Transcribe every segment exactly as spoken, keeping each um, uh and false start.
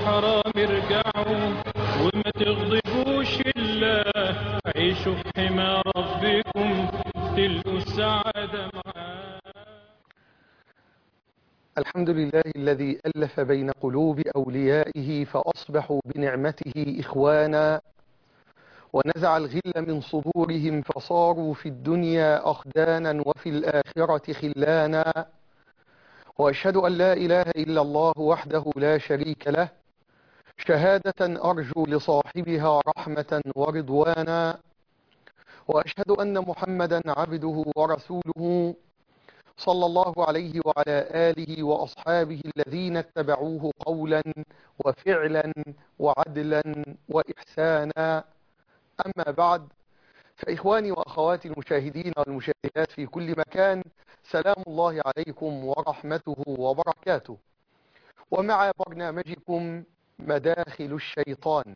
الحرام ارجعوا وما تغضبوش الله، عيشوا في حمى ربكم تلقوا السعادة معاه. الحمد لله الذي ألف بين قلوب أوليائه فأصبحوا بنعمته إخوانا، ونزع الغل من صدورهم فصاروا في الدنيا أخدانا وفي الآخرة خلانا. وأشهد أن لا إله إلا الله وحده لا شريك له، شهادة أرجو لصاحبها رحمة ورضوانا. وأشهد أن محمدا عبده ورسوله صلى الله عليه وعلى آله وأصحابه الذين اتبعوه قولا وفعلا وعدلا وإحسانا. أما بعد، فإخواني وأخواتي المشاهدين والمشاهدات في كل مكان، سلام الله عليكم ورحمته وبركاته. ومع برنامجكم مداخل الشيطان،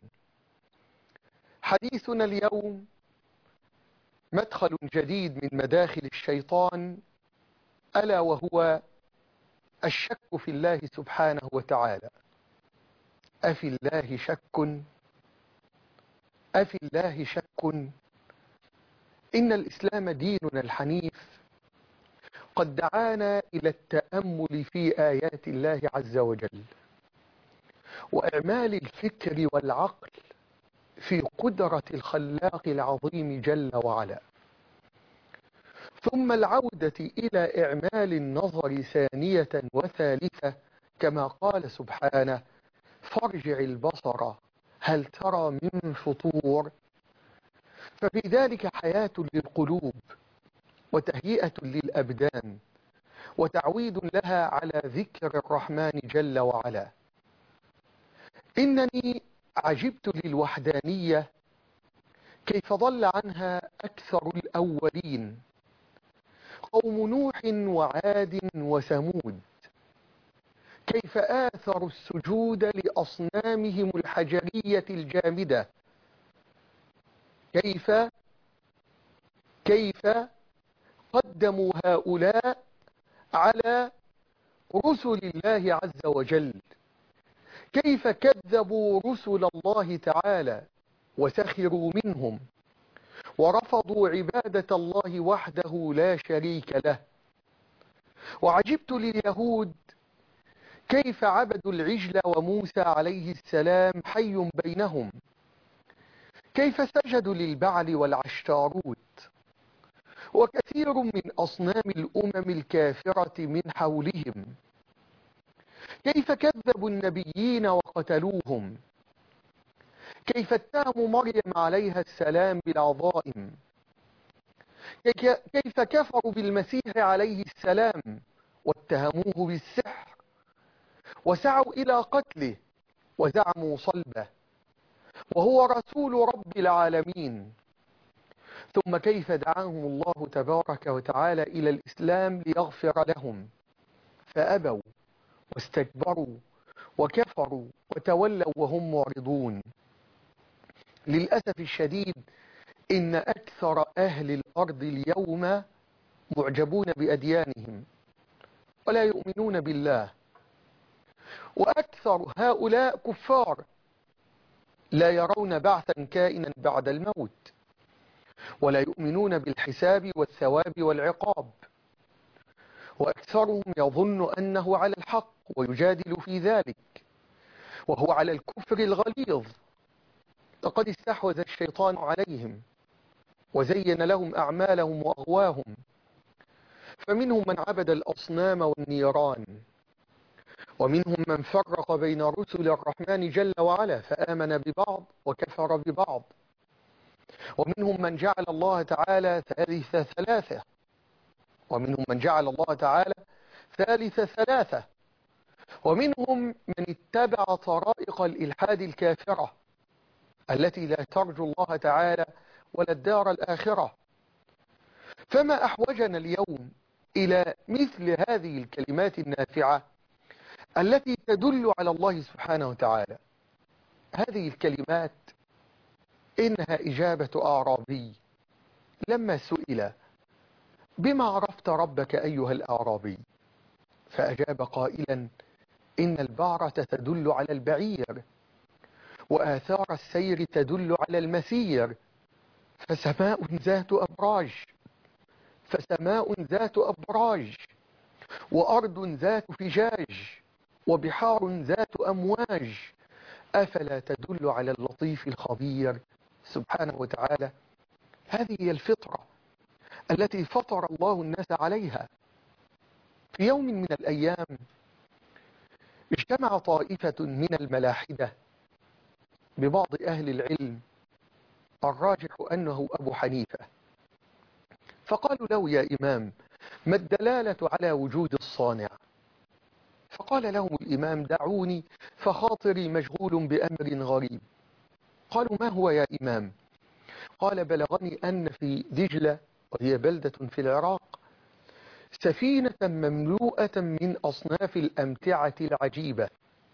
حديثنا اليوم مدخل جديد من مداخل الشيطان، ألا وهو الشك في الله سبحانه وتعالى. أفي الله شك؟ أفي الله شك؟ إن الإسلام ديننا الحنيف قد دعانا إلى التأمل في آيات الله عز وجل، وإعمال الفكر والعقل في قدرة الخلاق العظيم جل وعلا، ثم العودة إلى إعمال النظر ثانية وثالثة، كما قال سبحانه: فارجع البصر هل ترى من فطور. ففي ذلك حياة للقلوب، وتهيئة للأبدان، وتعويد لها على ذكر الرحمن جل وعلا. إنني عجبت للوحدانية كيف ضل عنها أكثر الأولين، قوم نوح وعاد وثمود، كيف آثروا السجود لأصنامهم الحجرية الجامدة، كيف كيف قدموا هؤلاء على رسل الله عز وجل، كيف كذبوا رسل الله تعالى وسخروا منهم ورفضوا عبادة الله وحده لا شريك له. وعجبت لليهود كيف عبدوا العجل وموسى عليه السلام حي بينهم، كيف سجدوا للبعل والعشتاروت وكثير من أصنام الأمم الكافرة من حولهم، كيف كذبوا النبيين وقتلوهم، كيف اتهموا مريم عليها السلام بالعظائم، كيف كفروا بالمسيح عليه السلام واتهموه بالسحر وسعوا إلى قتله وزعموا صلبه وهو رسول رب العالمين. ثم كيف دعاهم الله تبارك وتعالى إلى الإسلام ليغفر لهم، فأبوا واستكبروا وكفروا وتولوا وهم معرضون. للأسف الشديد إن أكثر أهل الأرض اليوم معجبون بأديانهم ولا يؤمنون بالله، وأكثر هؤلاء كفار لا يرون بعثا كائنا بعد الموت، ولا يؤمنون بالحساب والثواب والعقاب، وأكثرهم يظن أنه على الحق ويجادل في ذلك، وهو على الكفر الغليظ. لقد استحوذ الشيطان عليهم وزين لهم أعمالهم وأغواهم، فمنهم من عبد الأصنام والنيران، ومنهم من فرق بين رسل الرحمن جل وعلا فآمن ببعض وكفر ببعض، ومنهم من جعل الله تعالى ثالث ثلاثة، ومنهم من جعل الله تعالى ثالث ثلاثة، ومنهم من اتبع طرائق الإلحاد الكافرة التي لا ترجو الله تعالى ولا الدار الآخرة. فما أحوجنا اليوم إلى مثل هذه الكلمات النافعة التي تدل على الله سبحانه وتعالى. هذه الكلمات إنها إجابة أعرابي لما سئل: بما عرفت ربك أيها الأعرابي؟ فأجاب قائلا: إن البعرة تدل على البعير، وآثار السير تدل على المسير، فسماء ذات أبراج فسماء ذات أبراج وأرض ذات فجاج وبحار ذات أمواج، أفلا تدل على اللطيف الخبير سبحانه وتعالى. هذه هي الفطرة التي فطر الله الناس عليها. في يوم من الأيام اجتمع طائفة من الملاحدة ببعض أهل العلم، الراجح أنه أبو حنيفة، فقالوا له: يا إمام، ما الدلالة على وجود الصانع؟ فقال لهم الإمام: دعوني فخاطري مشغول بأمر غريب. قالوا: ما هو يا إمام؟ قال: بلغني أن في دجلة، وهي بلدة في العراق، سفينة مملوءة من أصناف الأمتعة العجيبة،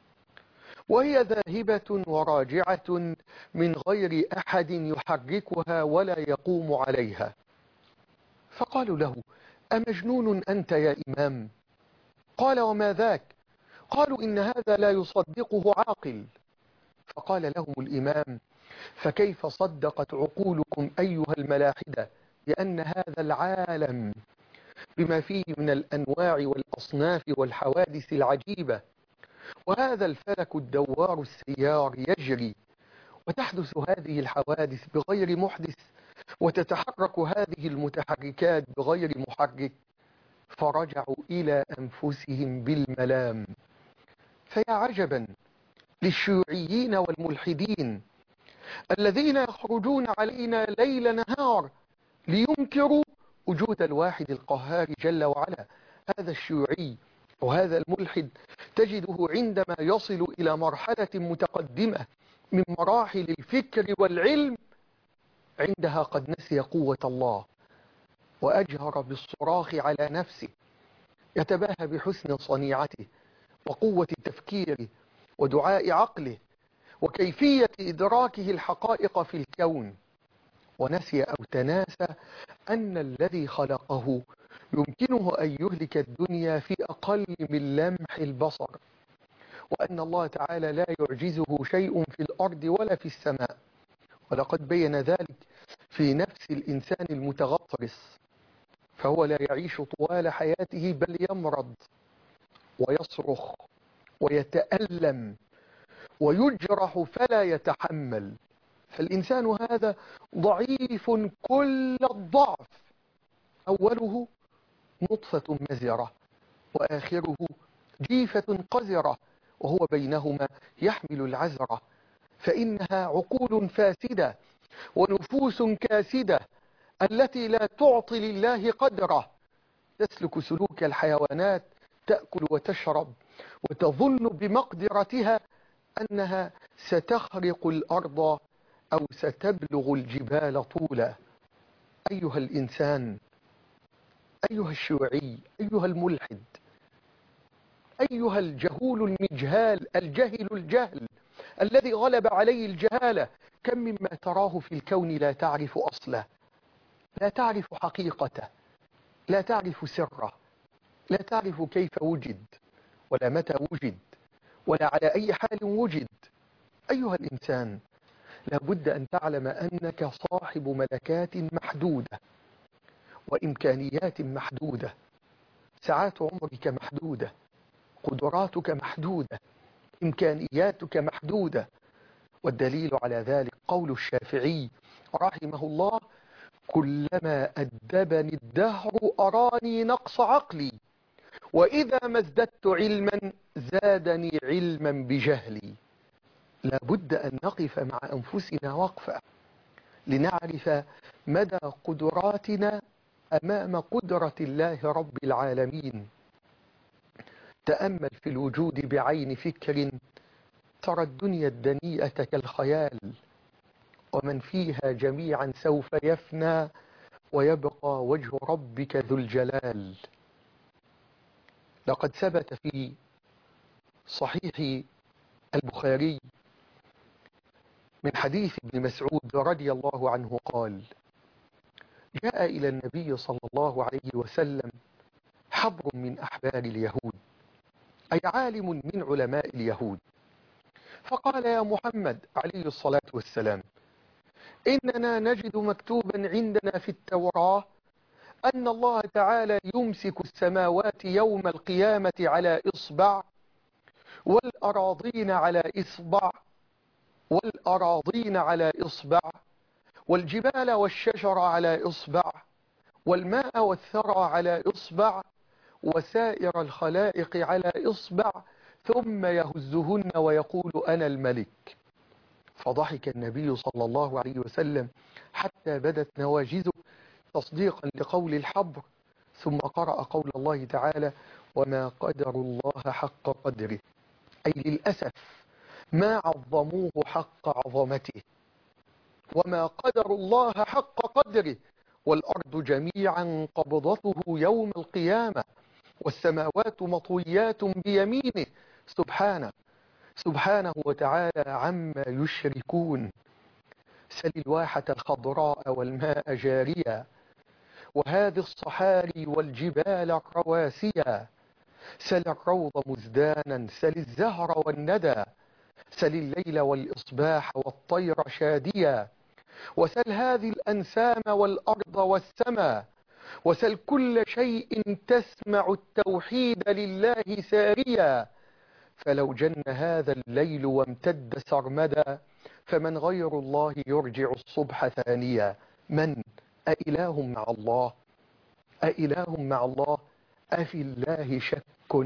وهي ذاهبة وراجعة من غير أحد يحركها ولا يقوم عليها. فقالوا له: أمجنون أنت يا إمام؟ قال: وما ذاك؟ قالوا: إن هذا لا يصدقه عاقل. فقال لهم الإمام: فكيف صدقت عقولكم أيها الملاحدة بأن هذا العالم بما فيه من الأنواع والأصناف والحوادث العجيبة، وهذا الفلك الدوار السيار يجري، وتحدث هذه الحوادث بغير محدث، وتتحرك هذه المتحركات بغير محرك؟ فرجعوا إلى أنفسهم بالملام. فيا عجبا للشيوعيين والملحدين الذين يخرجون علينا ليل نهار لينكروا وجود الواحد القهار جل وعلا. هذا الشيوعي وهذا الملحد تجده عندما يصل إلى مرحلة متقدمة من مراحل الفكر والعلم، عندها قد نسي قوة الله وأجهر بالصراخ على نفسه، يتباهى بحسن صنيعته وقوة تفكيره ودعاء عقله وكيفية إدراكه الحقائق في الكون، ونسي أو تناسى أن الذي خلقه يمكنه أن يهلك الدنيا في أقل من لمح البصر، وأن الله تعالى لا يعجزه شيء في الأرض ولا في السماء. ولقد بين ذلك في نفس الإنسان المتغطرس، فهو لا يعيش طوال حياته بل يمرض ويصرخ ويتألم ويجرح فلا يتحمل. فالإنسان هذا ضعيف كل الضعف، أوله نطفة مزرة وآخره جيفة قذرة، وهو بينهما يحمل العذرة، فإنها عقول فاسدة ونفوس كاسدة التي لا تعطي لله قدره، تسلك سلوك الحيوانات، تأكل وتشرب وتظن بمقدرتها أنها ستخرق الأرض أو ستبلغ الجبال طولا. أيها الإنسان، أيها الشيوعي، أيها الملحد، أيها الجهول المجهال، الجهل الجهل الذي غلب عليه الجهالة، كم مما تراه في الكون لا تعرف أصله، لا تعرف حقيقته، لا تعرف سره، لا تعرف كيف وجد ولا متى وجد ولا على أي حال وجد. أيها الإنسان، لابد أن تعلم أنك صاحب ملكات محدودة وإمكانيات محدودة، ساعات عمرك محدودة، قدراتك محدودة، إمكانياتك محدودة. والدليل على ذلك قول الشافعي رحمه الله: كلما أدبني الدهر أراني نقص عقلي، وإذا ما ازددت علما زادني علما بجهلي. لابد أن نقف مع أنفسنا وقفة لنعرف مدى قدراتنا أمام قدرة الله رب العالمين. تأمل في الوجود بعين فكر، ترى الدنيا الدنيئة كالخيال، ومن فيها جميعا سوف يفنى ويبقى وجه ربك ذو الجلال. لقد ثبت في صحيح البخاري من حديث ابن مسعود رضي الله عنه قال: جاء إلى النبي صلى الله عليه وسلم حبر من أحبار اليهود أي عالم من علماء اليهود، فقال يا محمد عليه الصلاة والسلام: إننا نجد مكتوبا عندنا في التوراة أن الله تعالى يمسك السماوات يوم القيامة على إصبع، والأراضين على إصبع والأراضين على إصبع والجبال والشجر على إصبع، والماء والثرى على إصبع، وسائر الخلائق على إصبع، ثم يهزهن ويقول أنا الملك. فضحك النبي صلى الله عليه وسلم حتى بدت نواجذه تصديقا لقول الحبر، ثم قرأ قول الله تعالى: وما قدر الله حق قدره، أي للأسف ما عظموه حق عظمته. وما قدر الله حق قدره، والأرض جميعا قبضته يوم القيامة، والسماوات مطويات بيمينه سبحانه سبحانه وتعالى عما يشركون. سل الواحة الخضراء والماء جاريا، وهذه الصحاري والجبال الرواسيا، سل الروض مزدانا، سل الزهر والندى، سل الليل والإصباح والطير شاديا، وسل هذه الأنسام والأرض والسماء، وسل كل شيء تسمع التوحيد لله ساريا. فلو جن هذا الليل وامتد سرمدا، فمن غير الله يرجع الصبح ثانيا. من أإله مع الله؟ أإله مع الله؟ أفي الله شك؟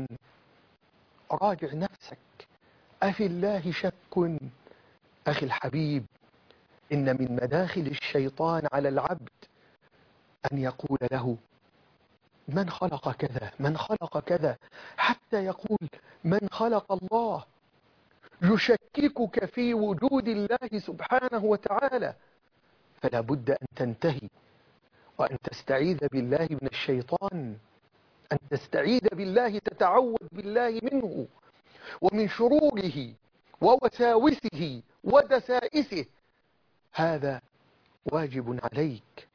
راجع نفسك، أفي الله شك؟ أخي الحبيب، إن من مداخل الشيطان على العبد أن يقول له: من خلق كذا؟ من خلق كذا؟ حتى يقول: من خلق الله؟ يشككك في وجود الله سبحانه وتعالى. فلا بد أن تنتهي وأن تستعيذ بالله من الشيطان، أن تستعيذ بالله، تتعوذ بالله منه ومن شروره ووساوسه ودسائسه. هذا واجب عليك،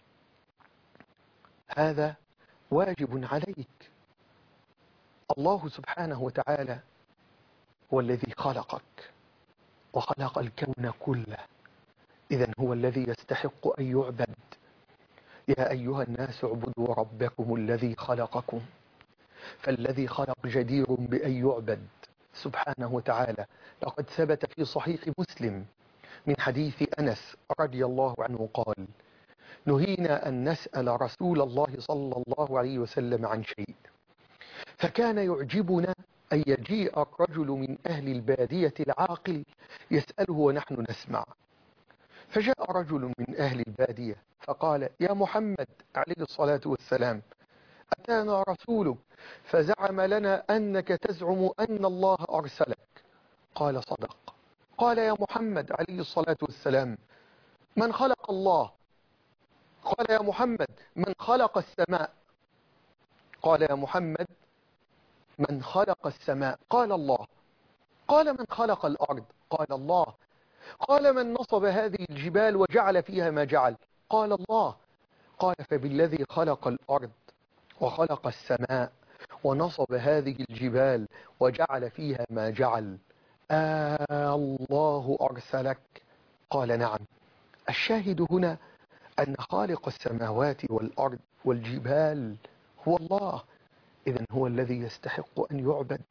هذا واجب عليك. الله سبحانه وتعالى هو الذي خلقك وخلق الكون كله، إذن هو الذي يستحق أن يعبد. يا أيها الناس اعبدوا ربكم الذي خلقكم، فالذي خلق جدير بأن يعبد سبحانه وتعالى. لقد ثبت في صحيح مسلم من حديث أنس رضي الله عنه قال: نهينا أن نسأل رسول الله صلى الله عليه وسلم عن شيء، فكان يعجبنا أن يجيء الرجل من أهل البادية العاقل يسأله ونحن نسمع. فجاء رجل من أهل البادية فقال: يا محمد عليه الصلاة والسلام، أتانا رسولك فزعم لنا أنك تزعم أن الله أرسلك. قال: صدق. قال: يا محمد عليه الصلاة والسلام، من خلق الله؟ قال: يا محمد، من خلق السماء؟ قال: يا محمد، من خلق السماء؟ قال: الله. قال: من خلق الأرض؟ قال: الله. قال: من نصب هذه الجبال وجعل فيها ما جعل؟ قال: الله. قال: فبالذي خلق الأرض وخلق السماء ونصب هذه الجبال وجعل فيها ما جعل، آه الله أرسلك؟ قال: نعم. الشاهد هنا أن خالق السماوات والأرض والجبال هو الله، إذن هو الذي يستحق أن يعبد.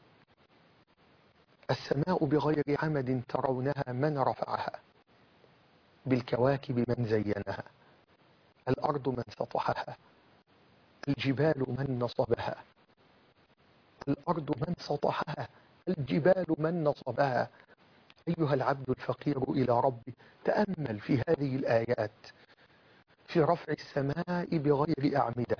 السماء بغير عمد ترونها من رفعها، بالكواكب من زينها، الأرض من سطحها، الجبال من نصبها. الأرض من سطحها، الجبال من نصبها. أيها العبد الفقير إلى ربي، تأمل في هذه الآيات في رفع السماء بغير أعمدة،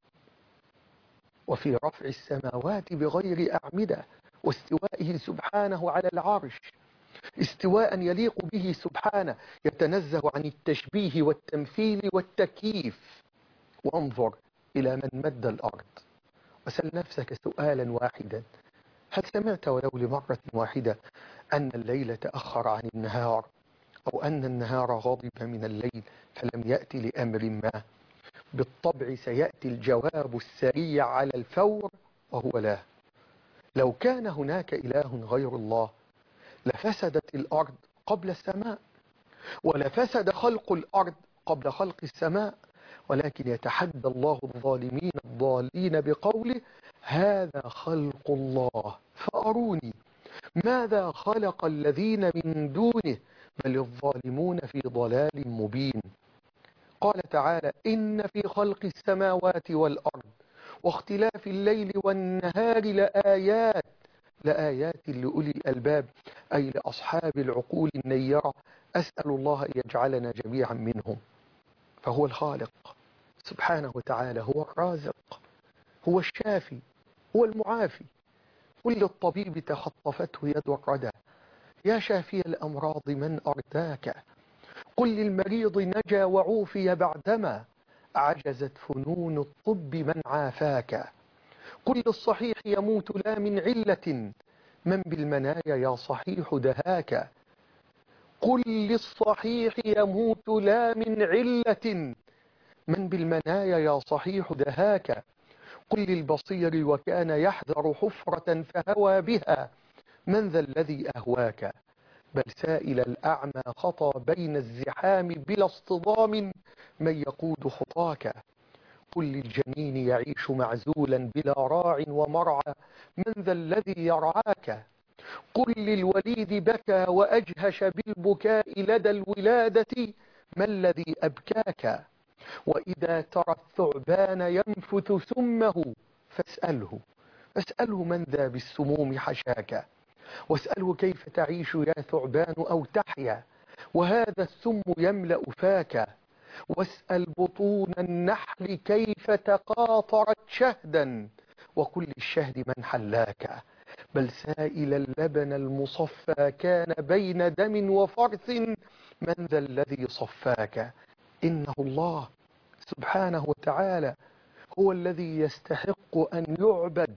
وفي رفع السماوات بغير أعمدة، واستوائه سبحانه على العرش استواء يليق به سبحانه، يتنزه عن التشبيه والتمثيل والتكييف. وانظر إلى من مد الأرض، وسل نفسك سؤالا واحدا: هل سمعت ولو لمرة واحدة أن الليل تأخر عن النهار، أو أن النهار غضب من الليل فلم يأتي لأمر ما؟ بالطبع سيأتي الجواب السريع على الفور، وهو لا. لو كان هناك إله غير الله لفسدت الأرض قبل السماء، ولفسد خلق الأرض قبل خلق السماء، ولكن يتحدى الله الظالمين الضالين بقوله: هذا خلق الله فأروني ماذا خلق الذين من دونه بل الظالمون في ضلال مبين. قال تعالى: إن في خلق السماوات والأرض واختلاف الليل والنهار لآيات لآيات لأولي الألباب، أي لأصحاب العقول النيرة. أسأل الله أن يجعلنا جميعا منهم. فهو الخالق سبحانه وتعالى، هو الرازق، هو الشافي، هو المعافي. كل الطبيب تخطفته يد الردى، يا شافي الأمراض من أرداك. قل للمريض نجا وعوفي بعدما عجزت فنون الطب من عافاك. قل للصحيح يموت لا من علة من بالمنايا يا صحيح دهاك. قل للصحيح يموت لا من علة من بالمنايا يا صحيح دهاك. قل للبصير وكان يحذر حفرة فهوى بها من ذا الذي أهواك. بل سائل الأعمى خطى بين الزحام بلا اصطدام من يقود خطاك. قل للجنين يعيش معزولا بلا راع ومرعى من ذا الذي يرعاك. قل للوليد بكى وأجهش بالبكاء لدى الولادة ما الذي أبكاك. وإذا ترى الثعبان ينفث سمه فاسأله فاسأله من ذا بالسموم حشاك. واسأله كيف تعيش يا ثعبان أو تحيا وهذا السم يملأ فاك. واسأل بطون النحل كيف تقاطرت شهدا وكل الشهد من حلاك. بل سائل اللبن المصفى كان بين دم وفرث من ذا الذي صفاك. إنه الله سبحانه وتعالى هو الذي يستحق أن يعبد،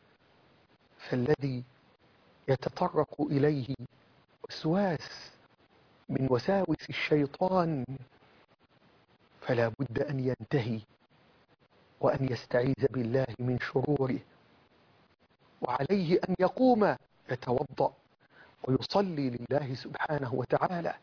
فالذي يتطرق إليه وسواس من وساوس الشيطان فلا بد أن ينتهي وأن يستعيذ بالله من شروره، وعليه أن يقوم يتوضأ ويصلي لله سبحانه وتعالى.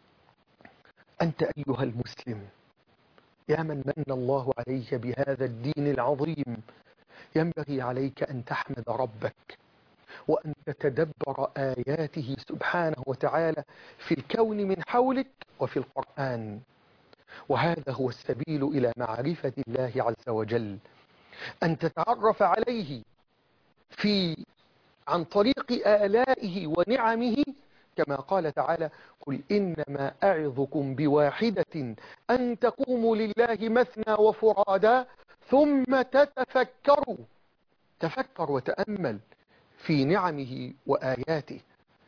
أنت أيها المسلم يا من من الله عليك بهذا الدين العظيم، ينبغي عليك أن تحمد ربك وأن تتدبر آياته سبحانه وتعالى في الكون من حولك وفي القرآن. وهذا هو السبيل إلى معرفة الله عز وجل، أن تتعرف عليه في عن طريق آلائه ونعمه، كما قال تعالى: قل إنما أعظكم بواحدة أن تقوموا لله مثنى وفرادا ثم تتفكروا. تفكر وتأمل في نعمه وآياته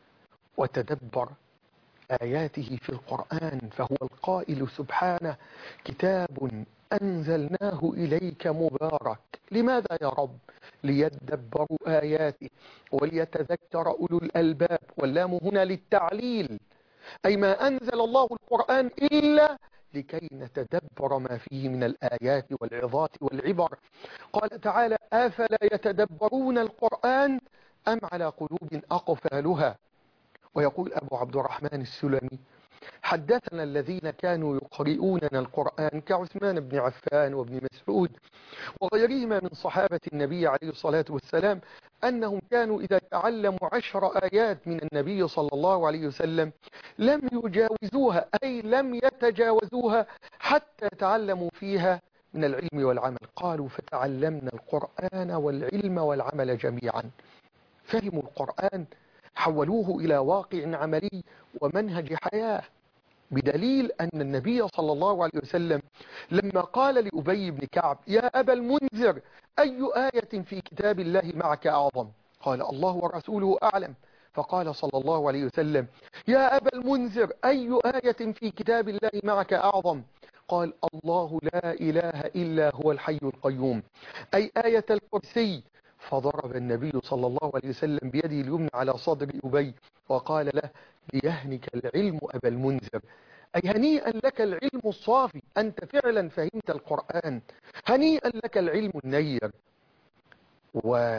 وتدبر آياته في القرآن، فهو القائل سبحانه: كتاب أنزلناه إليك مبارك. لماذا يا رب؟ ليدبروا آياته وليتذكر أولو الألباب. واللام هنا للتعليل، أي ما أنزل الله القرآن إلا لكي نتدبر ما فيه من الآيات والعظات والعبر. قال تعالى: أفلا يتدبرون القرآن أم على قلوب أقفالها. ويقول أبو عبد الرحمن السلمي: حدثنا الذين كانوا يقرؤوننا القرآن كعثمان بن عفان وابن مسعود وغيرهما من صحابة النبي عليه الصلاة والسلام أنهم كانوا إذا تعلموا عشر آيات من النبي صلى الله عليه وسلم لم يجاوزوها، أي لم يتجاوزوها حتى تعلموا فيها من العلم والعمل. قالوا: فتعلمنا القرآن والعلم والعمل جميعا. فهموا القرآن، حولوه إلى واقع عملي ومنهج حياة، بدليل أن النبي صلى الله عليه وسلم لما قال لأبي بن كعب: يا أبا المنذر، أي آية في كتاب الله معك أعظم؟ قال: الله ورسوله أعلم. فقال صلى الله عليه وسلم: يا أبا المنذر، أي آية في كتاب الله معك أعظم؟ قال: الله لا إله إلا هو الحي القيوم، أي آية الكرسي. فضرب النبي صلى الله عليه وسلم بيده اليمنى على صدر أبي وقال له: ليهنك العلم أبا المنذر، أي هنيئا لك العلم الصافي، أنت فعلا فهمت القرآن، هنيئا لك العلم النير. وإن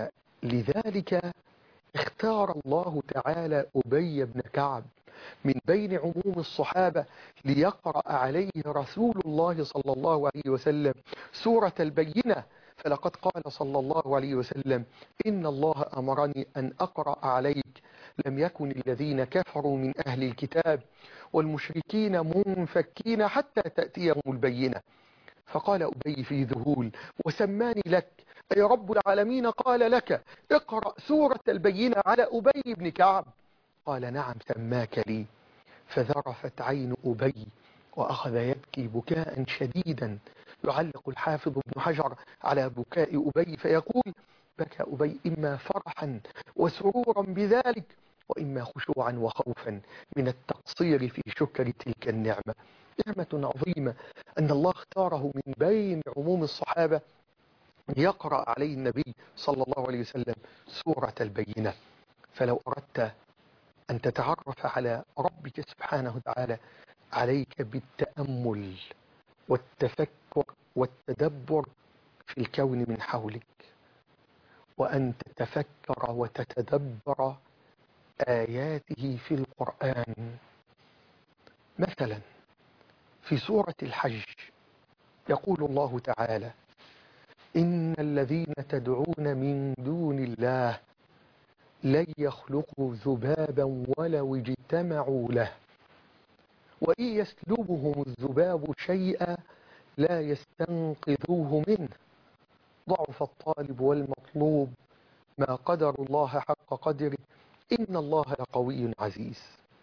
لذلك اختار الله تعالى أبي بن كعب من بين عموم الصحابة ليقرأ عليه رسول الله صلى الله عليه وسلم سورة البينة. فلقد قال صلى الله عليه وسلم: إن الله أمرني أن أقرأ عليك لم يكن الذين كفروا من أهل الكتاب والمشركين منفكين حتى تأتيهم البينة. فقال أبي في ذهول: وسماني لك أي رب العالمين قال لك اقرأ سورة البينة على أبي بن كعب؟ قال: نعم سماك لي. فذرفت عين أبي وأخذ يبكي بكاء شديدا. يعلق الحافظ ابن حجر على بكاء أبي فيقول: بكى أبي إما فرحا وسرورا بذلك وإما خشوعا وخوفا من التقصير في شكر تلك النعمة. نعمة عظيمة أن الله اختاره من بين عموم الصحابة يقرأ عليه النبي صلى الله عليه وسلم سورة البينة. فلو أردت أن تتعرف على ربك سبحانه وتعالى عليك بالتأمل والتفكر والتدبر في الكون من حولك، وأن تتفكر وتتدبر آياته في القرآن. مثلا في سورة الحج يقول الله تعالى: إن الذين تدعون من دون الله لن يخلقوا ذبابا ولو اجتمعوا له وإن يسلبهم الذباب شيئا لا يستنقذوه منه ضعف الطالب والمطلوب ما قدر الله حق قدره إن الله لقوي عزيز.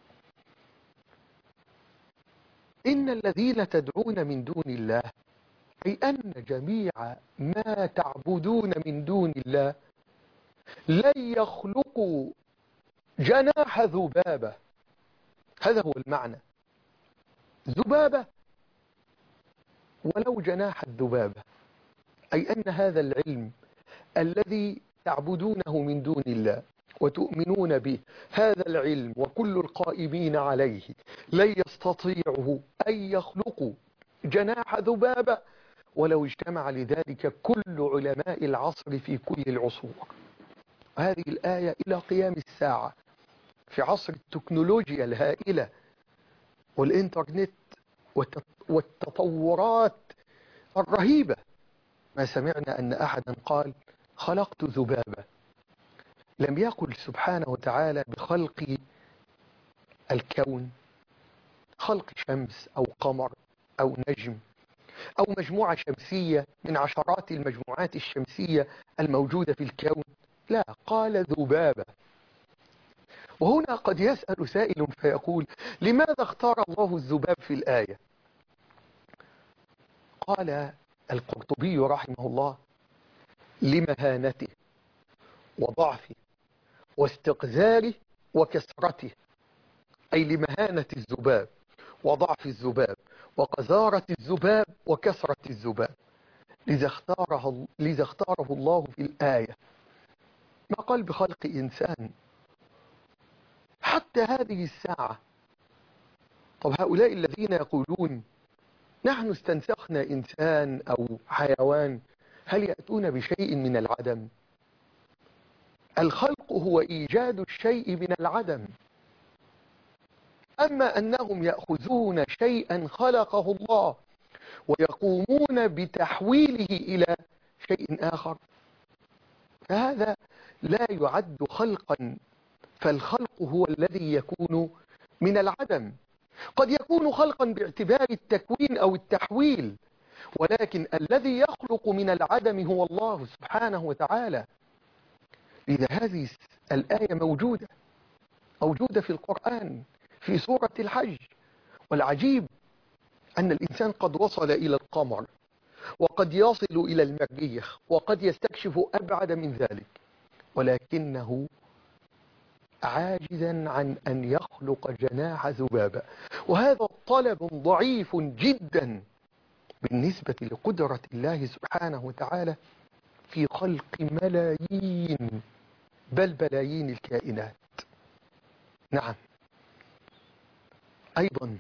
إن الذين تدعون من دون الله أي أن جميع ما تعبدون من دون الله لن يخلقوا جناح ذبابة. هذا هو المعنى، ذبابة ولو جناح الذبابة، أي أن هذا العلم الذي تعبدونه من دون الله وتؤمنون به، هذا العلم وكل القائمين عليه لن يستطيعوا أن يخلقوا جناح ذبابة ولو اجتمع لذلك كل علماء العصر في كل العصور. هذه الآية إلى قيام الساعة في عصر التكنولوجيا الهائلة والإنترنت والتطورات الرهيبة ما سمعنا أن أحدا قال خلقت ذبابة. لم يقل سبحانه وتعالى بخلق الكون، خلق شمس أو قمر أو نجم أو مجموعة شمسية من عشرات المجموعات الشمسية الموجودة في الكون، لا، قال ذبابة. وهنا قد يسأل سائل فيقول: لماذا اختار الله الذباب في الآية؟ قال القرطبي رحمه الله: لمهانته وضعفه واستقذاره وكسرته، أي لمهانة الذباب وضعف الذباب وقذارة الذباب وكسرة الذباب، لذا اختاره, لذا اختاره الله في الآية. ما قال بخلق إنسان حتى هذه الساعة. طب هؤلاء الذين يقولون نحن استنسخنا إنسان أو حيوان، هل يأتون بشيء من العدم؟ الخلق هو إيجاد الشيء من العدم. أما أنهم يأخذون شيئا خلقه الله ويقومون بتحويله إلى شيء آخر، فهذا لا يعد خلقا. فالخلق هو الذي يكون من العدم. قد يكون خلقا باعتبار التكوين أو التحويل، ولكن الذي يخلق من العدم هو الله سبحانه وتعالى. إذا هذه الآية موجودة موجودة في القرآن في سورة الحج. والعجيب أن الإنسان قد وصل إلى القمر وقد يصل إلى المريخ وقد يستكشف أبعد من ذلك، ولكنه عاجزا عن أن يخلق جناح ذبابة. وهذا طلب ضعيف جدا بالنسبة لقدرة الله سبحانه وتعالى في خلق ملايين بل بلايين الكائنات. نعم، أيضا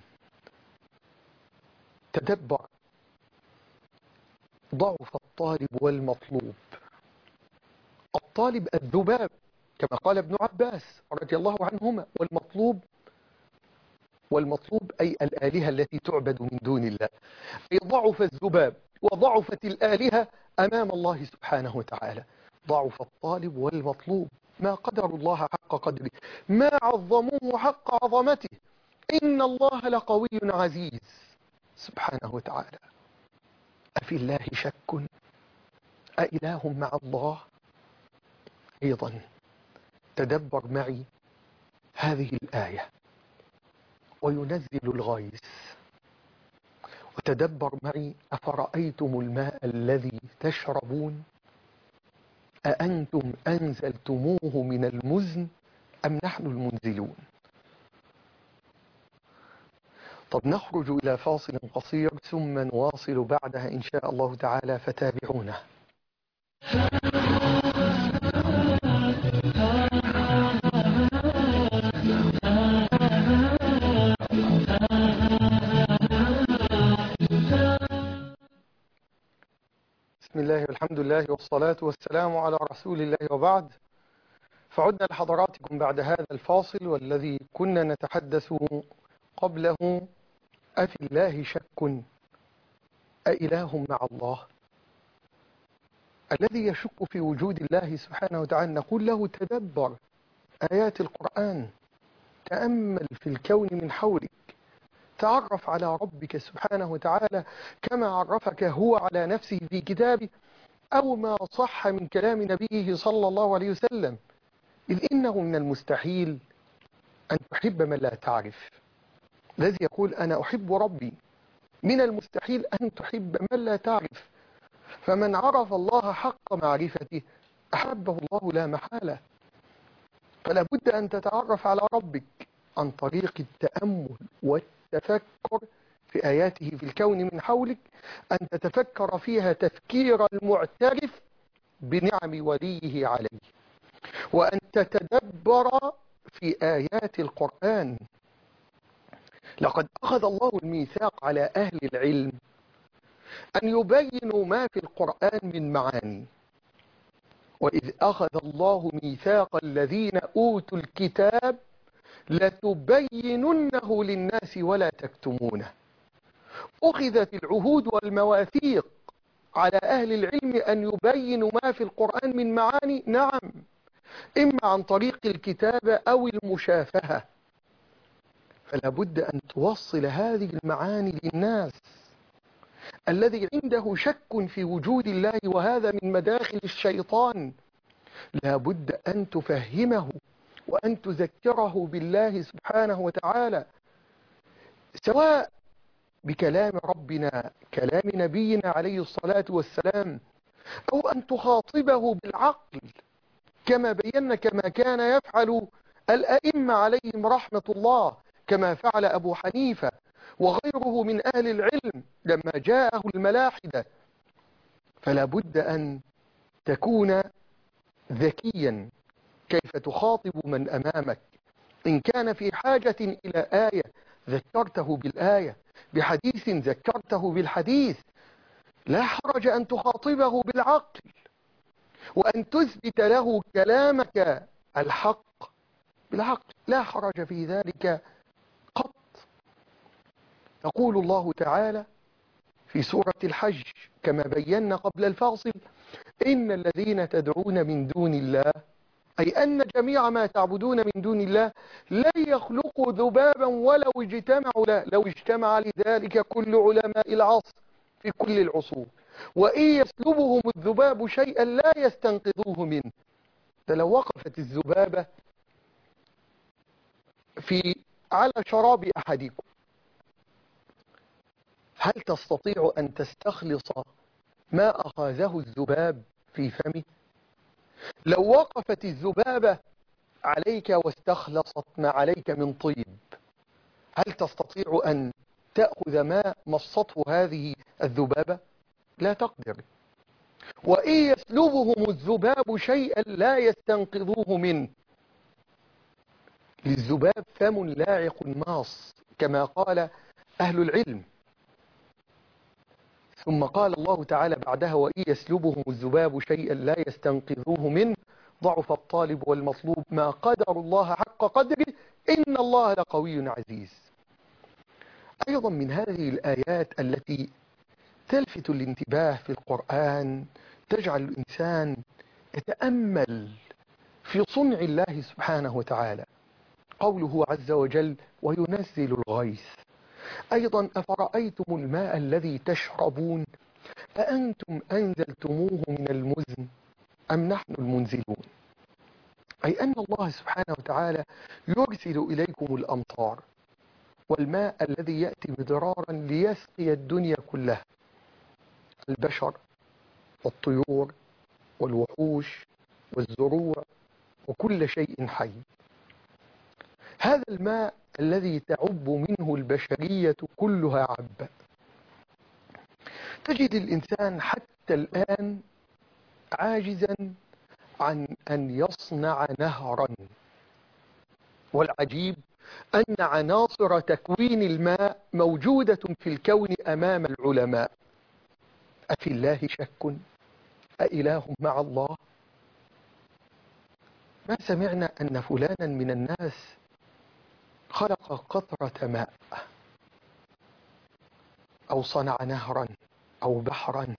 تدبر ضعف الطالب والمطلوب. الطالب الذباب كما قال ابن عباس رضي الله عنهما، والمطلوب والمطلوب أي الآلهة التي تعبد من دون الله. أي ضعف الذباب وضعفت الآلهة أمام الله سبحانه وتعالى، ضعف الطالب والمطلوب، ما قدر الله حق قدره، ما عظموه حق عظمته، إن الله لقوي عزيز سبحانه وتعالى. أفي الله شك أإله مع الله؟ أيضا تدبر معي هذه الآية، وينزل الغيث، وتدبر معي أفرأيتم الماء الذي تشربون أأنتم أنزلتموه من المزن أم نحن المنزلون. طب نخرج إلى فاصل قصير ثم نواصل بعدها إن شاء الله تعالى، فتابعونا. بسم الله والحمد لله والصلاة والسلام على رسول الله، وبعد، فعدنا لحضراتكم بعد هذا الفاصل والذي كنا نتحدث قبله: أفي الله شك أإله مع الله؟ الذي يشك في وجود الله سبحانه وتعالى نقول له: تدبر آيات القرآن، تأمل في الكون من حولك، تعرف على ربك سبحانه وتعالى كما عرفك هو على نفسه في كتابه، أو ما صح من كلام نبيه صلى الله عليه وسلم، إذ إنه من المستحيل أن تحب من لا تعرف. الذي يقول أنا أحب ربي، من المستحيل أن تحب من لا تعرف، فمن عرف الله حق معرفته أحبه الله لا محالة. فلا بد أن تتعرف على ربك عن طريق التأمل والتفكر في آياته في الكون من حولك، أن تتفكر فيها تفكير المعترف بنعم وليه عليه، وأن تتدبر في آيات القرآن. لقد أخذ الله الميثاق على أهل العلم أن يبينوا ما في القرآن من معاني، وإذ أخذ الله ميثاق الذين أوتوا الكتاب لتبيننه للناس ولا تكتمونه. أخذت العهود والمواثيق على أهل العلم أن يبينوا ما في القرآن من معاني، نعم، إما عن طريق الكتابة أو المشافهة، فلا بد أن توصل هذه المعاني للناس. الذي عنده شك في وجود الله وهذا من مداخل الشيطان لا بد أن تفهمه وأن تذكره بالله سبحانه وتعالى، سواء بكلام ربنا، كلام نبينا عليه الصلاة والسلام، أو أن تخاطبه بالعقل كما بينا، كما كان يفعل الأئمة عليهم رحمة الله، كما فعل أبو حنيفة وغيره من أهل العلم لما جاءه الملاحدة. فلا بد أن تكون ذكيا كيف تخاطب من أمامك. إن كان في حاجة إلى آية ذكرته بالآية، بحديث ذكرته بالحديث، لا حرج أن تخاطبه بالعقل وأن تثبت له كلامك الحق بالعقل، لا حرج في ذلك قط. يقول الله تعالى في سورة الحج كما بينا قبل الفاصل: إن الذين تدعون من دون الله، أي أن جميع ما تعبدون من دون الله لن يخلقوا ذبابا ولو اجتمعوا له، لو اجتمع لذلك كل علماء العصر في كل العصور، وإن يسلبهم الذباب شيئا لا يستنقذوه منه. فلو وقفت الذبابة في على شراب أحدكم، هل تستطيع أن تستخلص ما أخذه الذباب في فمه؟ لو وقفت الذبابة عليك واستخلصت ما عليك من طيب، هل تستطيع أن تأخذ ما مصته هذه الذبابة؟ لا تقدر. وإن يسلبهم الذباب شيئا لا يستنقذوه منه. للذباب فم لاعق ماص كما قال أهل العلم. ثم قال الله تعالى بعدها: وإن يسلبهم الذباب شيئا لا يستنقذوه منه ضعف الطالب والمطلوب، ما قدر الله حق قدره، إن الله لقوي عزيز. أيضا من هذه الآيات التي تلفت الانتباه في القرآن، تجعل الإنسان يتأمل في صنع الله سبحانه وتعالى، قوله عز وجل: وينزل الغيث. أيضا: أفرأيتم الماء الذي تشربون أأنتم أنزلتموه من المزن أم نحن المنزلون. أي أن الله سبحانه وتعالى يرسل إليكم الأمطار والماء الذي يأتي مدرارا ليسقي الدنيا كلها، البشر والطيور والوحوش والزروع وكل شيء حي. هذا الماء الذي تعب منه البشرية كلها عبا. تجد الإنسان حتى الآن عاجزا عن أن يصنع نهرا، والعجيب أن عناصر تكوين الماء موجودة في الكون أمام العلماء. أفي الله شك؟ أإله مع الله؟ ما سمعنا أن فلانا من الناس خلق قطرة ماء أو صنع نهرا أو بحرا،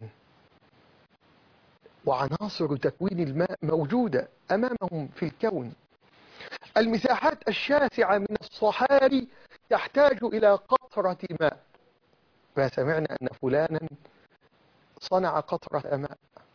وعناصر تكوين الماء موجودة أمامهم في الكون. المساحات الشاسعة من الصحاري تحتاج إلى قطرة ماء، ما سمعنا أن فلانا صنع قطرة ماء.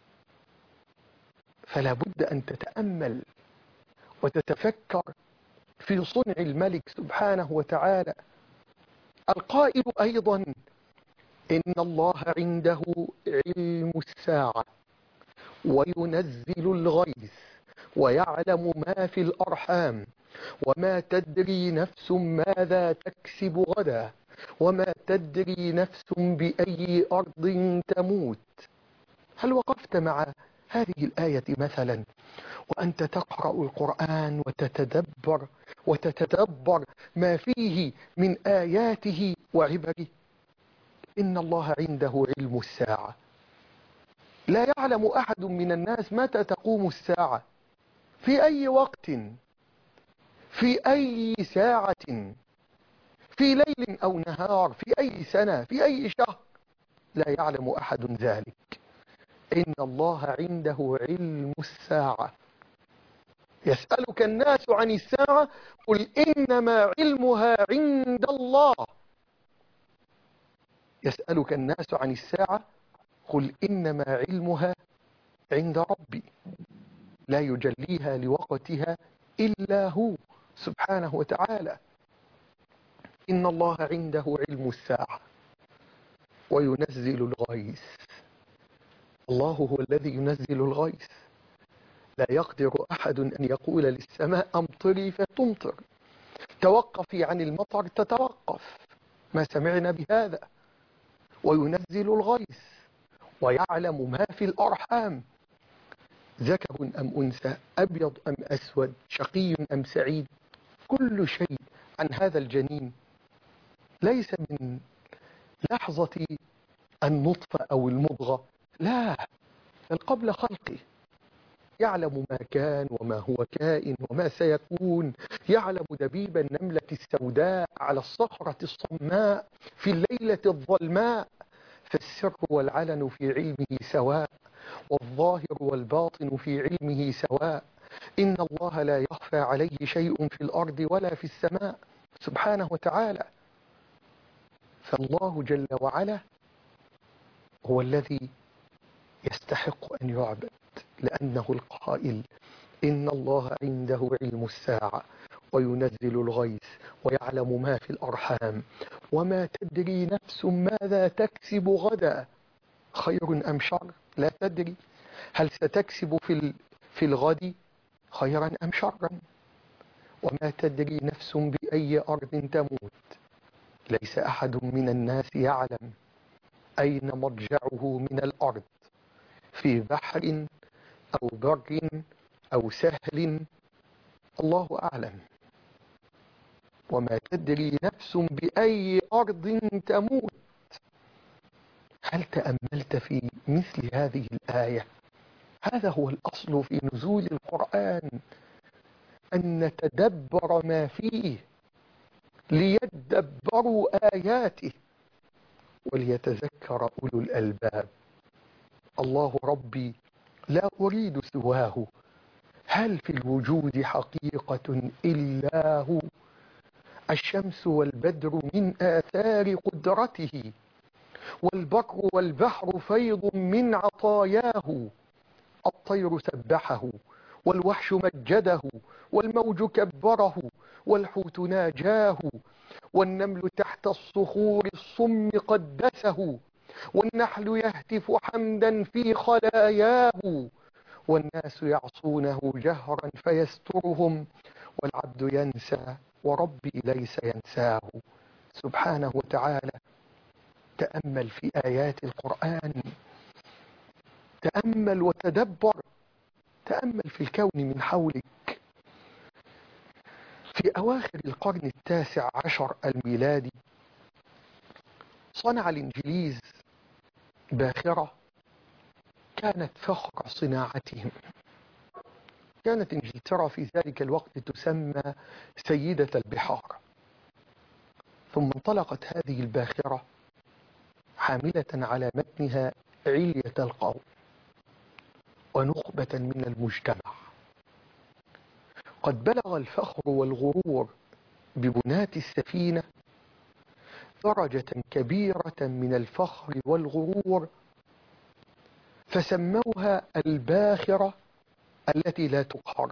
فلا بد أن تتأمل وتتفكر في صنع الملك سبحانه وتعالى، القائل أيضا: إن الله عنده علم الساعة وينزل الغيث ويعلم ما في الأرحام وما تدري نفس ماذا تكسب غدا وما تدري نفس بأي أرض تموت. هل وقفت مع هذه الآية مثلا وأنت تقرأ القرآن وتتدبر وتتدبر ما فيه من آياته وعبره؟ إن الله عنده علم الساعة. لا يعلم أحد من الناس متى تقوم الساعة، في أي وقت، في أي ساعة، في ليل أو نهار، في أي سنة، في أي شهر، لا يعلم أحد ذلك. إن الله عنده علم الساعة. يسألك الناس عن الساعة قل إنما علمها عند الله. يسألك الناس عن الساعة قل إنما علمها عند ربي لا يجليها لوقتها إلا هو سبحانه وتعالى. إن الله عنده علم الساعة وينزل الغيث. الله هو الذي ينزل الغيث. لا يقدر أحد أن يقول للسماء أمطري فتمطر، توقفي عن المطر تتوقف. ما سمعنا بهذا. وينزل الغيث ويعلم ما في الأرحام، ذكر أم أنثى، أبيض أم أسود، شقي أم سعيد، كل شيء عن هذا الجنين، ليس من لحظة النطفة أو المضغة، لا، بل قبل خلقه. يعلم ما كان وما هو كائن وما سيكون. يعلم دبيب النملة السوداء على الصخرة الصماء في الليلة الظلماء. فالسر والعلن في علمه سواء، والظاهر والباطن في علمه سواء. إن الله لا يخفى عليه شيء في الأرض ولا في السماء سبحانه وتعالى. فالله جل وعلا هو الذي يستحق أن يعبد، لأنه القائل: إن الله عنده علم الساعة وينزل الغيث ويعلم ما في الأرحام وما تدري نفس ماذا تكسب غدا، خير أم شر لا تدري. هل ستكسب في في الغد خيرا أم شرا؟ وما تدري نفس بأي أرض تموت. ليس أحد من الناس يعلم أين مرجعه من الأرض، في بحر أو بر أو سهل، الله أعلم. وما تدري نفس بأي أرض تموت. هل تأملت في مثل هذه الآية؟ هذا هو الأصل في نزول القرآن، أن نتدبر ما فيه ليدبروا آياته وليتذكر أولو الألباب. الله ربي لا أريد سواه، هل في الوجود حقيقة إلا هو؟ الشمس والبدر من آثار قدرته، والبر والبحر فيض من عطاياه. الطير سبحه، والوحش مجده، والموج كبره، والحوت ناجاه، والنمل تحت الصخور الصم قدسه، والنحل يهتف حمدا في خلاياه، والناس يعصونه جهرا فيسترهم، والعبد ينسى وربي ليس ينساه. سبحانه وتعالى. تأمل في آيات القرآن، تأمل وتدبر، تأمل في الكون من حولك. في أواخر القرن التاسع عشر الميلادي صنع الإنجليز باخرة كانت فخر صناعتهم. كانت إنجلترا في ذلك الوقت تسمى سيدة البحار. ثم انطلقت هذه الباخرة حاملة على متنها علية القوم ونخبة من المجتمع. قد بلغ الفخر والغرور ببناة السفينة درجة كبيرة من الفخر والغرور، فسموها الباخرة التي لا تقهر.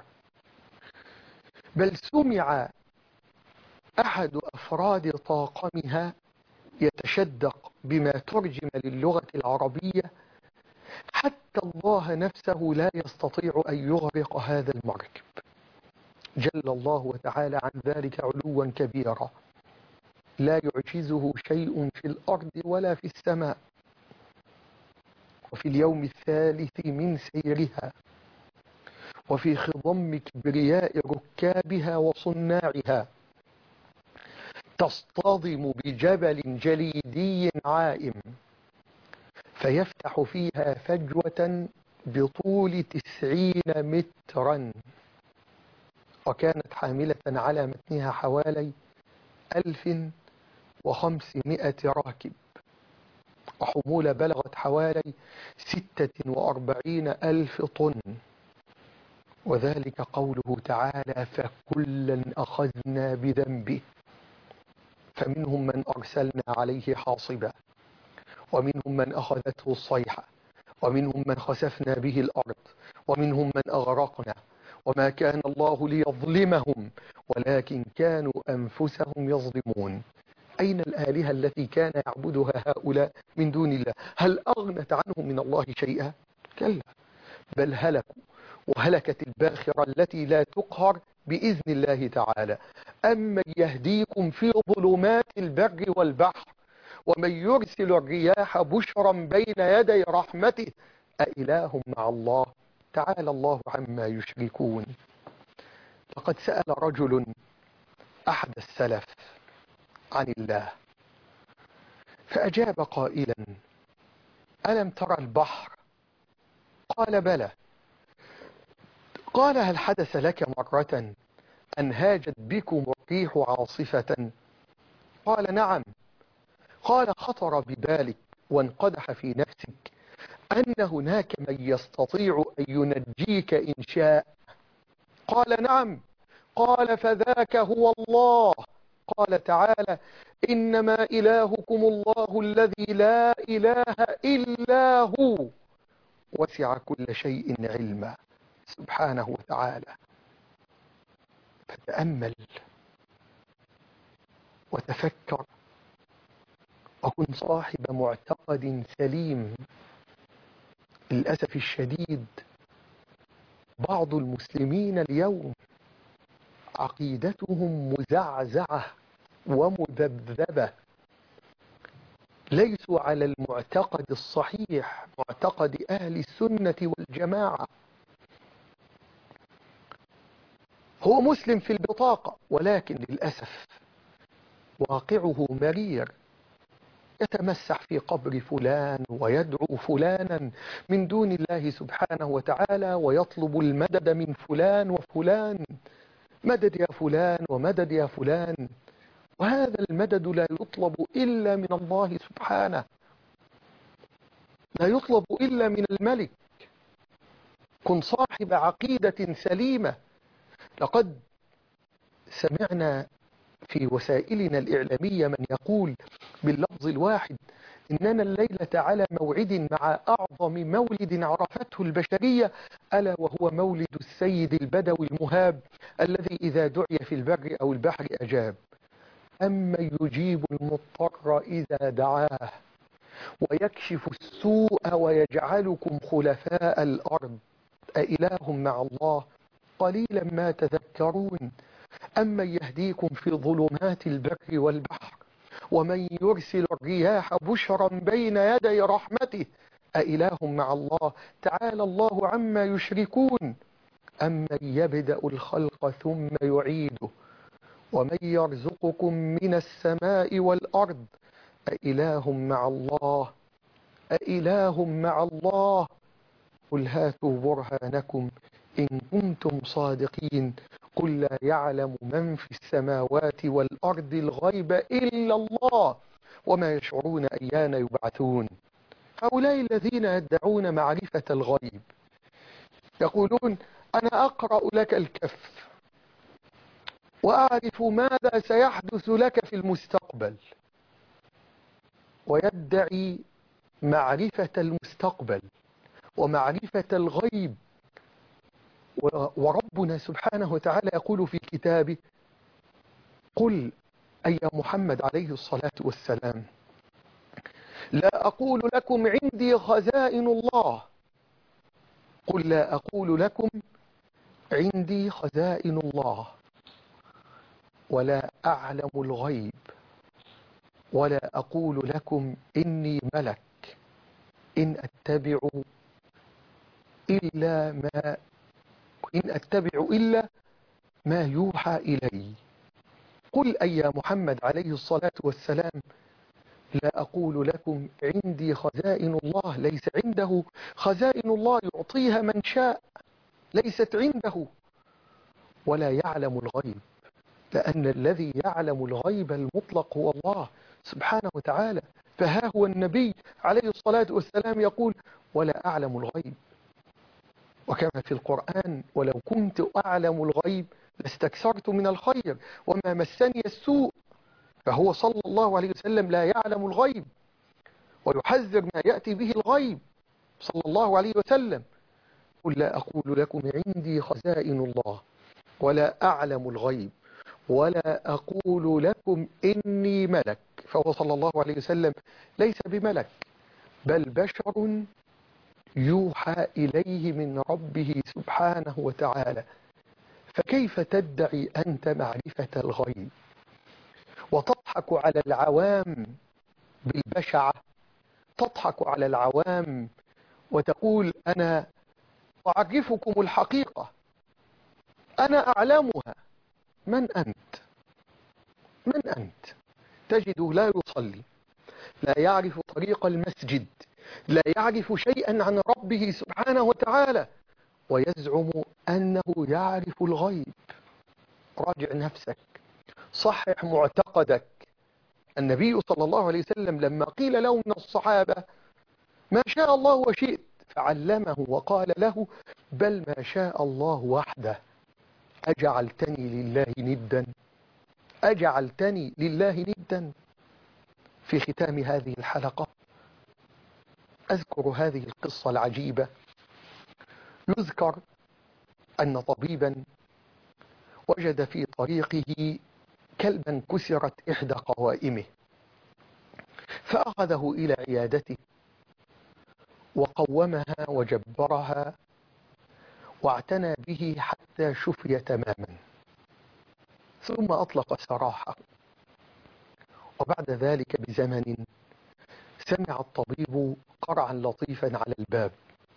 بل سمع أحد أفراد طاقمها يتشدق بما ترجم للغة العربية حتى الله نفسه لا يستطيع أن يغرق هذا المركب. جل الله وتعالى عن ذلك علوا كبيرا، لا يعجزه شيء في الأرض ولا في السماء. وفي اليوم الثالث من سيرها، وفي خضم كبرياء ركابها وصناعها، تصطدم بجبل جليدي عائم، فيفتح فيها فجوة بطول تسعين مترا، وكانت حاملة على متنها حوالي ألف وخمسمائة راكب، وحمولة بلغت حوالي ستة وأربعين ألف طن. وذلك قوله تعالى: فكلا أخذنا بذنبه، فمنهم من أرسلنا عليه حاصبا، ومنهم من أخذته الصيحة، ومنهم من خسفنا به الأرض، ومنهم من أغرقنا، وما كان الله ليظلمهم ولكن كانوا أنفسهم يظلمون. أين الآلهة التي كان يعبدها هؤلاء من دون الله؟ هل أغنت عنهم من الله شيئا؟ كلا، بل هلكوا، وهلكت الباخرة التي لا تقهر بإذن الله تعالى. أمن يهديكم في ظلمات البر والبحر، ومن يرسل الرياح بشرا بين يدي رحمته، أإله مع الله؟ تعالى الله عما يشركون. لقد سأل رجل أحد السلف عن الله فأجاب قائلا: ألم ترى البحر؟ قال: بلى. قال: هل حدث لك مرة أن هاجت بكم الريح عاصفة؟ قال: نعم. قال: خطر ببالك وانقدح في نفسك أن هناك من يستطيع أن ينجيك إن شاء؟ قال: نعم. قال: فذاك هو الله. قال تعالى: إنما إلهكم الله الذي لا إله إلا هو وسع كل شيء علما. سبحانه وتعالى. فتأمل وتفكر وكن صاحب معتقد سليم. للأسف الشديد بعض المسلمين اليوم عقيدتهم مزعزعة ومذبذبة، ليسوا على المعتقد الصحيح، معتقد أهل السنة والجماعة. هو مسلم في البطاقة، ولكن للأسف واقعه مرير. يتمسح في قبر فلان ويدعو فلانا من دون الله سبحانه وتعالى، ويطلب المدد من فلان وفلان، مدد يا فلان ومدد يا فلان. وهذا المدد لا يطلب إلا من الله سبحانه، لا يطلب إلا من الملك. كن صاحب عقيدة سليمة. لقد سمعنا في وسائلنا الإعلامية من يقول باللفظ الواحد إننا الليلة على موعد مع أعظم مولد عرفته البشرية، ألا وهو مولد السيد البدوي المهاب الذي إذا دعي في البر أو البحر أجاب. أما يجيب المضطر إذا دعاه ويكشف السوء ويجعلكم خلفاء الأرض أإله مع الله قليلا ما تذكرون. أمن يهديكم في ظلمات البر والبحر ومن يرسل الرياح بشرا بين يدي رحمته أإله مع الله تعالى الله عما يشركون. أمن يبدأ الخلق ثم يعيده ومن يرزقكم من السماء والأرض أإله مع الله أإله مع الله قل هاتوا برهانكم إن كنتم صادقين قل لا يعلم من في السماوات والأرض الغيب إلا الله وما يشعرون أيان يبعثون. هؤلاء الذين يدعون معرفة الغيب يقولون أنا أقرأ لك الكف وأعرف ماذا سيحدث لك في المستقبل، ويدعي معرفة المستقبل ومعرفة الغيب. وربنا سبحانه وتعالى يقول في كتابه قل أي يا محمد عليه الصلاة والسلام لا أقول لكم عندي خزائن الله قل لا أقول لكم عندي خزائن الله ولا أعلم الغيب ولا أقول لكم إني ملك إن أتبع إلا ما إن أتبع إلا ما يوحى إلي. قل أي يا محمد عليه الصلاة والسلام لا أقول لكم عندي خزائن الله، ليس عنده خزائن الله يعطيها من شاء، ليست عنده. ولا يعلم الغيب، لأن الذي يعلم الغيب المطلق هو الله سبحانه وتعالى. فها هو النبي عليه الصلاة والسلام يقول ولا أعلم الغيب. وكما في القرآن ولو كنت أعلم الغيب لاستكثرت من الخير وما مسني السوء. فهو صلى الله عليه وسلم لا يعلم الغيب ويحذر ما يأتي به الغيب صلى الله عليه وسلم. قل لا أقول لكم عندي خزائن الله ولا أعلم الغيب ولا أقول لكم إني ملك. فهو صلى الله عليه وسلم ليس بملك بل بشر يوحى إليه من ربه سبحانه وتعالى. فكيف تدعي أنت معرفة الغيب وتضحك على العوام بالبشعة، تضحك على العوام وتقول أنا أعرفكم الحقيقة أنا أعلمها. من أنت؟ من أنت؟ تجده لا يصلي، لا يعرف طريق المسجد، لا يعرف شيئا عن ربه سبحانه وتعالى، ويزعم أنه يعرف الغيب. راجع نفسك، صحح معتقدك. النبي صلى الله عليه وسلم لما قيل له من الصحابة ما شاء الله وشئت فعلمه وقال له بل ما شاء الله وحده أجعلتني لله ندا أجعلتني لله ندا. في ختام هذه الحلقة أذكر هذه القصة العجيبة. يذكر أن طبيبا وجد في طريقه كلبا كسرت إحدى قوائمه، فأخذه إلى عيادته وقومها وجبرها واعتنى به حتى شفي تماما، ثم أطلق سراحه. وبعد ذلك بزمن سمع الطبيب قرعا لطيفا على الباب،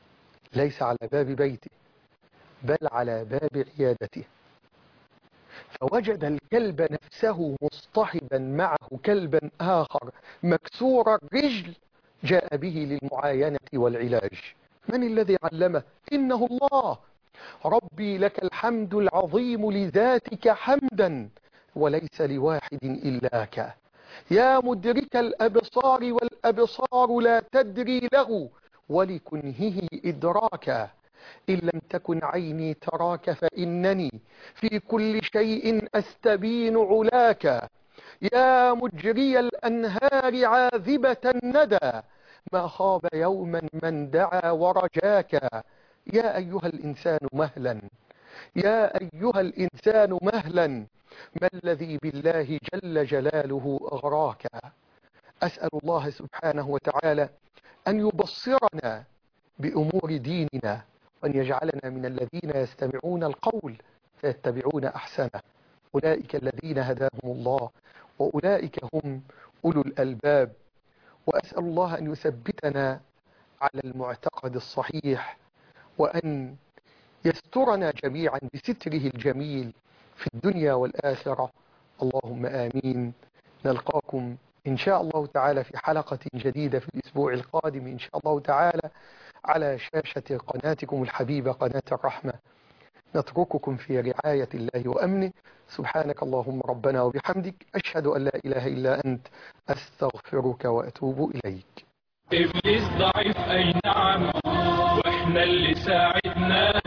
ليس على باب بيته بل على باب عيادته، فوجد الكلب نفسه مصطحبا معه كلبا آخر مكسور الرجل، جاء به للمعاينة والعلاج. من الذي علمه؟ إنه الله. ربي لك الحمد العظيم لذاتك حمدا، وليس لواحد إلاك. يا مدرك الأبصار والأبصار لا تدري له، ولكنهه إدراكا. إن لم تكن عيني تراك فإنني في كل شيء أستبين علاك. يا مجري الأنهار عاذبة الندى، ما خاب يوما من دعا ورجاك. يا أيها الإنسان مهلا، يا أيها الإنسان مهلا، ما الذي بالله جل جلاله أغراك. أسأل الله سبحانه وتعالى أن يبصرنا بأمور ديننا، وأن يجعلنا من الذين يستمعون القول فيتبعون أحسنه. أولئك الذين هداهم الله، وأولئك هم أولو الألباب. وأسأل الله أن يثبتنا على المعتقد الصحيح، وأن يسترنا جميعا بستره الجميل في الدنيا والآخرة. اللهم آمين. نلقاكم إن شاء الله تعالى في حلقة جديدة في الأسبوع القادم إن شاء الله تعالى على شاشة قناتكم الحبيبة قناة الرحمة. نترككم في رعاية الله وأمنه. سبحانك اللهم ربنا وبحمدك، أشهد أن لا إله إلا أنت، أستغفرك وأتوب إليك. إبليس ضعيف أي نعم، وإحنا اللي ساعدناه.